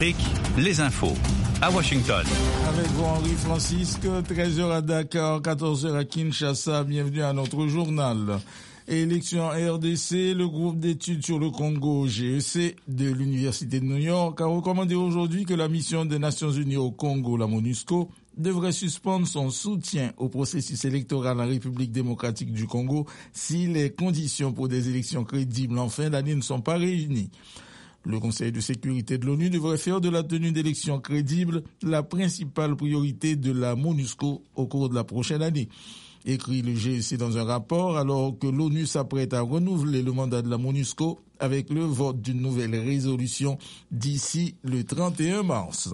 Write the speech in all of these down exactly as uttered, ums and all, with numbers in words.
Les infos à Washington. Avec vous, Henri Francisque, treize heures à Dakar, quatorze heures à Kinshasa. Bienvenue à notre journal. Élection R D C, le groupe d'études sur le Congo G E C de l'Université de New York a recommandé aujourd'hui que la mission des Nations Unies au Congo, la MONUSCO, devrait suspendre son soutien au processus électoral en République démocratique du Congo si les conditions pour des élections crédibles en fin d'année ne sont pas réunies. Le Conseil de sécurité de l'ONU devrait faire de la tenue d'élections crédibles la principale priorité de la MONUSCO au cours de la prochaine année. Écrit le G E C dans un rapport, alors que l'ONU s'apprête à renouveler le mandat de la MONUSCO avec le vote d'une nouvelle résolution d'ici le trente et un mars.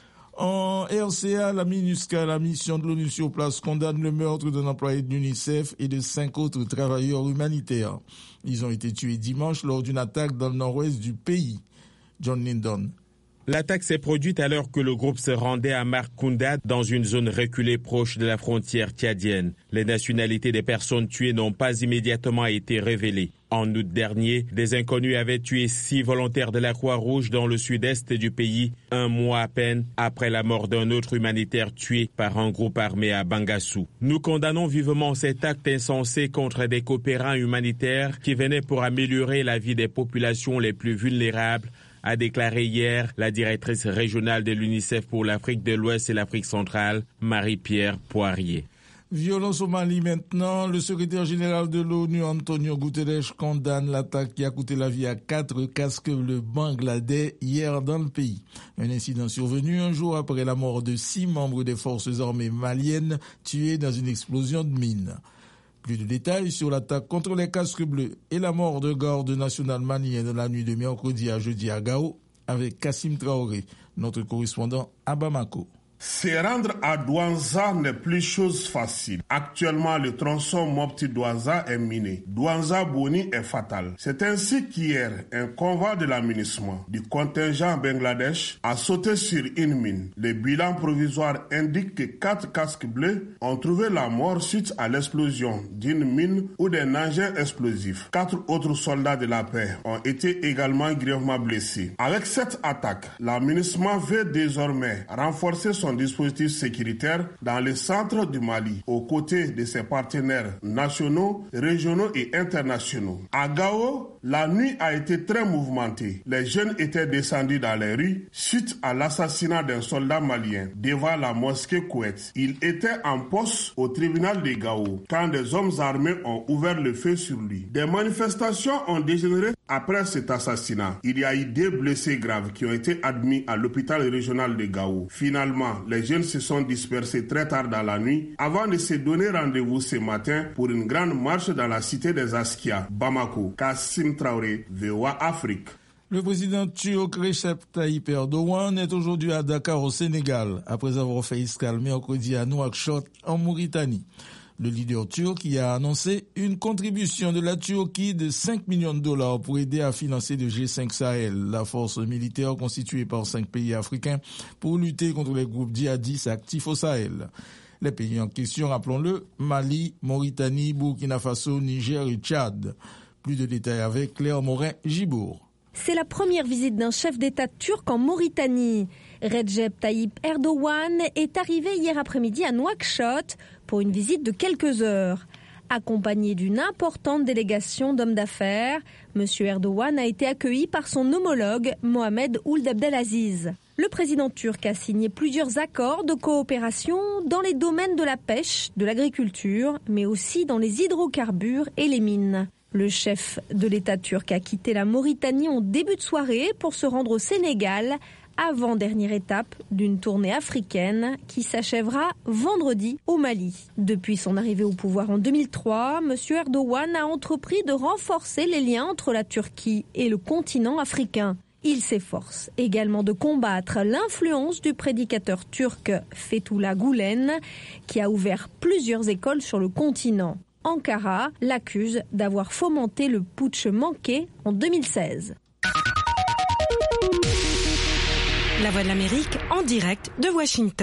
En R C A, la MINUSCA, la mission de l'ONU sur place, condamne le meurtre d'un employé de l'UNICEF et de cinq autres travailleurs humanitaires. Ils ont été tués dimanche lors d'une attaque dans le nord-ouest du pays. John Lyndon. L'attaque s'est produite alors que le groupe se rendait à Markunda dans une zone reculée proche de la frontière tchadienne. Les nationalités des personnes tuées n'ont pas immédiatement été révélées. En août dernier, des inconnus avaient tué six volontaires de la Croix-Rouge dans le sud-est du pays, un mois à peine après la mort d'un autre humanitaire tué par un groupe armé à Bangassou. Nous condamnons vivement cet acte insensé contre des coopérants humanitaires qui venaient pour améliorer la vie des populations les plus vulnérables, a déclaré hier la directrice régionale de l'UNICEF pour l'Afrique de l'Ouest et l'Afrique centrale, Marie-Pierre Poirier. Violence au Mali maintenant. Le secrétaire général de l'ONU, Antonio Guterres, condamne l'attaque qui a coûté la vie à quatre casques bleus bangladais hier dans le pays. Un incident survenu un jour après la mort de six membres des forces armées maliennes tués dans une explosion de mine. Plus de détails sur l'attaque contre les casques bleus et la mort de garde national malien dans la nuit de mercredi à jeudi à Gao avec Kassim Traoré, notre correspondant à Bamako. Se rendre à Douanza n'est plus chose facile. Actuellement, le tronçon Mopti-Douanza est miné. Douanza-Boni est fatal. C'est ainsi qu'hier, un convoi de l'aménagement du contingent Bangladesh a sauté sur une mine. Le bilan provisoire indique que quatre casques bleus ont trouvé la mort suite à l'explosion d'une mine ou d'un engin explosif. Quatre autres soldats de la paix ont été également grièvement blessés. Avec cette attaque, l'aménagement veut désormais renforcer son dispositif sécuritaire dans le centre du Mali, aux côtés de ses partenaires nationaux, régionaux et internationaux. À Gao, la nuit a été très mouvementée. Les jeunes étaient descendus dans les rues suite à l'assassinat d'un soldat malien devant la mosquée Kouet. Il était en poste au tribunal de Gao quand des hommes armés ont ouvert le feu sur lui. Des manifestations ont dégénéré après cet assassinat. Il y a eu deux blessés graves qui ont été admis à l'hôpital régional de Gao. Finalement, les jeunes se sont dispersés très tard dans la nuit avant de se donner rendez-vous ce matin pour une grande marche dans la cité des Askia, Bamako. Kassim Traoré, V O A Afrique. Le président turc Recep Tayyip Erdogan est aujourd'hui à Dakar au Sénégal, après avoir fait escale mercredi à Nouakchott en Mauritanie. Le leader turc y a annoncé une contribution de la Turquie de cinq millions de dollars pour aider à financer le G cinq Sahel, la force militaire constituée par cinq pays africains pour lutter contre les groupes djihadistes actifs au Sahel. Les pays en question, rappelons-le, Mali, Mauritanie, Burkina Faso, Niger et Tchad. Plus de détails avec Claire Morin-Gibourg. C'est la première visite d'un chef d'État turc en Mauritanie. Recep Tayyip Erdogan est arrivé hier après-midi à Nouakchott pour une visite de quelques heures. Accompagné d'une importante délégation d'hommes d'affaires, M. Erdogan a été accueilli par son homologue Mohamed Ould Abdelaziz. Le président turc a signé plusieurs accords de coopération dans les domaines de la pêche, de l'agriculture, mais aussi dans les hydrocarbures et les mines. Le chef de l'État turc a quitté la Mauritanie en début de soirée pour se rendre au Sénégal, avant-dernière étape d'une tournée africaine qui s'achèvera vendredi au Mali. Depuis son arrivée au pouvoir en deux mille trois, M. Erdogan a entrepris de renforcer les liens entre la Turquie et le continent africain. Il s'efforce également de combattre l'influence du prédicateur turc Fethullah Gülen, qui a ouvert plusieurs écoles sur le continent. Ankara l'accuse d'avoir fomenté le putsch manqué en deux mille seize. La Voix de l'Amérique en direct de Washington.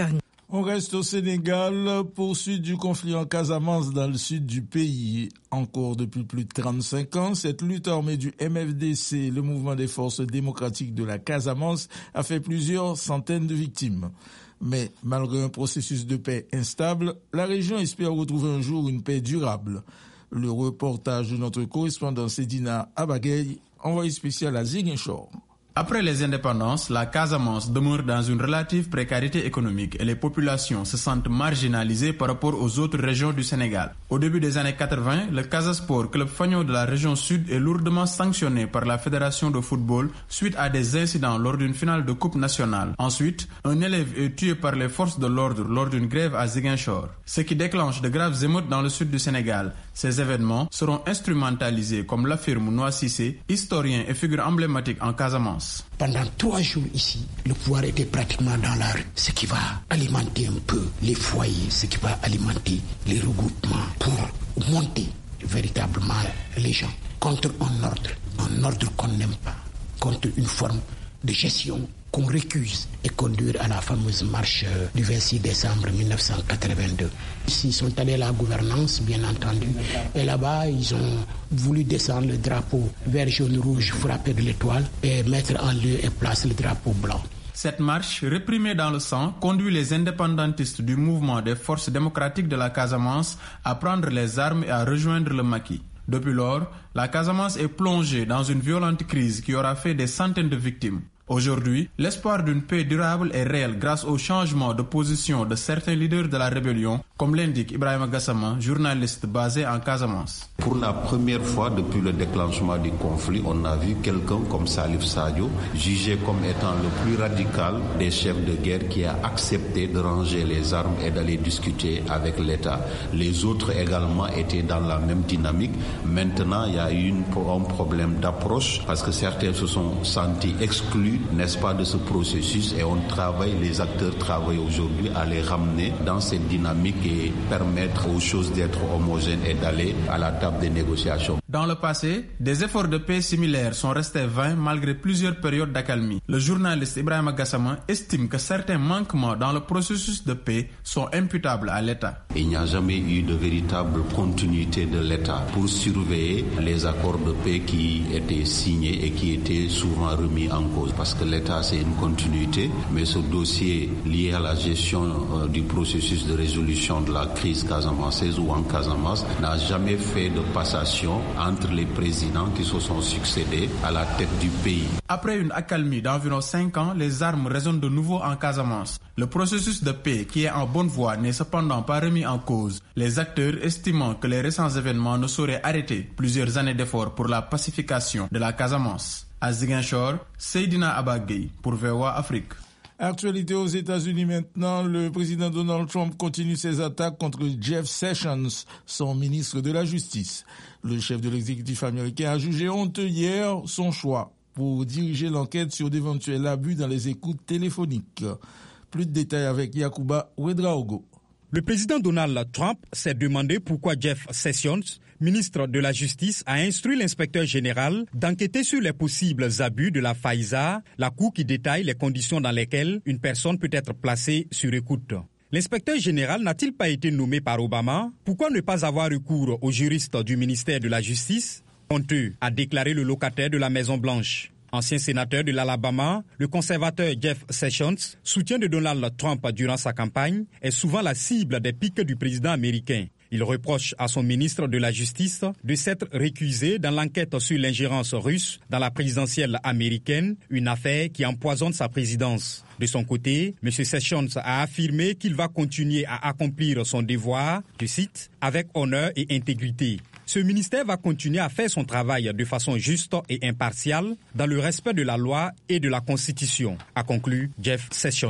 On reste au Sénégal, poursuite du conflit en Casamance dans le sud du pays. En cours depuis plus de trente-cinq ans, cette lutte armée du M F D C, le mouvement des forces démocratiques de la Casamance, a fait plusieurs centaines de victimes. Mais malgré un processus de paix instable, la région espère retrouver un jour une paix durable. Le reportage de notre correspondant Sedina Abagay, envoyé spécial à Ziguinchor. Après les indépendances, la Casamance demeure dans une relative précarité économique et les populations se sentent marginalisées par rapport aux autres régions du Sénégal. Au début des années quatre-vingts, le Casasport, club fanion de la région sud, est lourdement sanctionné par la Fédération de football suite à des incidents lors d'une finale de Coupe nationale. Ensuite, un élève est tué par les forces de l'ordre lors d'une grève à Ziguinchor, ce qui déclenche de graves émeutes dans le sud du Sénégal. Ces événements seront instrumentalisés, comme l'affirme Noa Cissé, historien et figure emblématique en Casamance. Pendant trois jours ici, le pouvoir était pratiquement dans la rue, ce qui va alimenter un peu les foyers, ce qui va alimenter les regroupements pour monter véritablement les gens contre un ordre, un ordre qu'on n'aime pas, contre une forme de gestion qu'on récuse et conduire à la fameuse marche du vingt-six décembre mille neuf cent quatre-vingt-deux. Ils sont allés à la gouvernance, bien entendu, et là-bas, ils ont voulu descendre le drapeau vert, jaune, rouge frappé de l'étoile et mettre en lieu et place le drapeau blanc. Cette marche, réprimée dans le sang, conduit les indépendantistes du mouvement des forces démocratiques de la Casamance à prendre les armes et à rejoindre le maquis. Depuis lors, la Casamance est plongée dans une violente crise qui aura fait des centaines de victimes. Aujourd'hui, l'espoir d'une paix durable est réel grâce au changement de position de certains leaders de la rébellion, comme l'indique Ibrahima Gassama, journaliste basé en Casamance. Pour la première fois depuis le déclenchement du conflit, on a vu quelqu'un comme Salif Sadio, jugé comme étant le plus radical des chefs de guerre, qui a accepté de ranger les armes et d'aller discuter avec l'État. Les autres également étaient dans la même dynamique. Maintenant, il y a eu une, un problème d'approche parce que certains se sont sentis exclus, n'est-ce pas, de ce processus, et on travaille, les acteurs travaillent aujourd'hui à les ramener dans cette dynamique et permettre aux choses d'être homogènes et d'aller à la table des négociations. Dans le passé, des efforts de paix similaires sont restés vains malgré plusieurs périodes d'accalmie. Le journaliste Ibrahima Gassama estime que certains manquements dans le processus de paix sont imputables à l'État. Il n'y a jamais eu de véritable continuité de l'État pour surveiller les accords de paix qui étaient signés et qui étaient souvent remis en cause. Parce que l'État, c'est une continuité, mais ce dossier lié à la gestion euh, du processus de résolution de la crise casamançaise ou en Casamance n'a jamais fait de passation entre les présidents qui se sont succédés à la tête du pays. Après une accalmie d'environ cinq ans, les armes résonnent de nouveau en Casamance. Le processus de paix qui est en bonne voie n'est cependant pas remis en cause. Les acteurs estimant que les récents événements ne sauraient arrêter plusieurs années d'efforts pour la pacification de la Casamance. À Ziguinchor, Seydina Abagay pour V O A Afrique. Actualité aux États-Unis maintenant, le président Donald Trump continue ses attaques contre Jeff Sessions, son ministre de la Justice. Le chef de l'exécutif américain a jugé honteux hier son choix pour diriger l'enquête sur d'éventuels abus dans les écoutes téléphoniques. Plus de détails avec Yacouba Ouedraogo. Le président Donald Trump s'est demandé pourquoi Jeff Sessions, ministre de la Justice, a instruit l'inspecteur général d'enquêter sur les possibles abus de la FISA, la cour qui détaille les conditions dans lesquelles une personne peut être placée sur écoute. L'inspecteur général n'a-t-il pas été nommé par Obama? Pourquoi ne pas avoir recours aux juristes du ministère de la Justice? Honteux, a déclaré le locataire de la Maison-Blanche. Ancien sénateur de l'Alabama, le conservateur Jeff Sessions, soutien de Donald Trump durant sa campagne, est souvent la cible des piques du président américain. Il reproche à son ministre de la Justice de s'être récusé dans l'enquête sur l'ingérence russe dans la présidentielle américaine, une affaire qui empoisonne sa présidence. De son côté, M. Sessions a affirmé qu'il va continuer à accomplir son devoir, je cite, avec honneur et intégrité. Ce ministère va continuer à faire son travail de façon juste et impartiale dans le respect de la loi et de la Constitution, a conclu Jeff Sessions.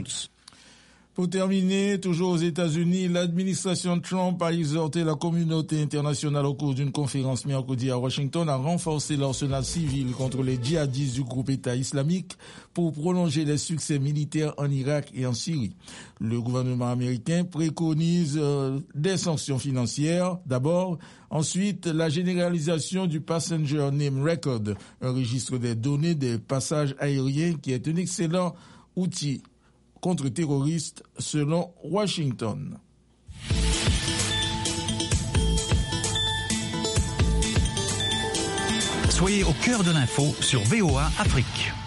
Pour terminer, toujours aux États-Unis, l'administration Trump a exhorté la communauté internationale au cours d'une conférence mercredi à Washington à renforcer l'arsenal civil contre les djihadistes du groupe État islamique pour prolonger les succès militaires en Irak et en Syrie. Le gouvernement américain préconise euh, des sanctions financières d'abord, ensuite la généralisation du Passenger Name Record, un registre des données des passages aériens qui est un excellent outil contre-terroriste, selon Washington. Soyez au cœur de l'info sur V O A Afrique.